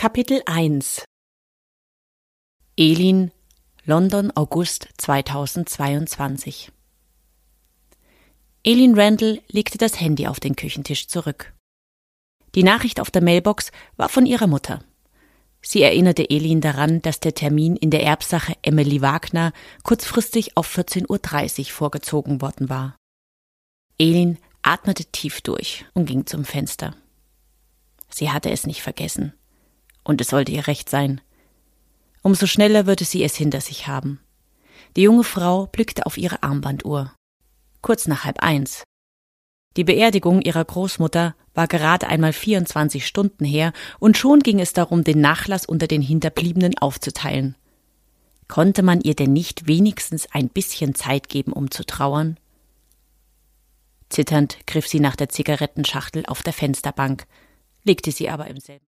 Kapitel 1 Elin, London, August 2022. Elin Randall legte das Handy auf den Küchentisch zurück. Die Nachricht auf der Mailbox war von ihrer Mutter. Sie erinnerte Elin daran, dass der Termin in der Erbsache Emily Wagner kurzfristig auf 14:30 Uhr vorgezogen worden war. Elin atmete tief durch und ging zum Fenster. Sie hatte es nicht vergessen. Und es sollte ihr recht sein. Umso schneller würde sie es hinter sich haben. Die junge Frau blickte auf ihre Armbanduhr. Kurz nach 12:30. Die Beerdigung ihrer Großmutter war gerade einmal 24 Stunden her und schon ging es darum, den Nachlass unter den Hinterbliebenen aufzuteilen. Konnte man ihr denn nicht wenigstens ein bisschen Zeit geben, um zu trauern? Zitternd griff sie nach der Zigarettenschachtel auf der Fensterbank, legte sie aber im selben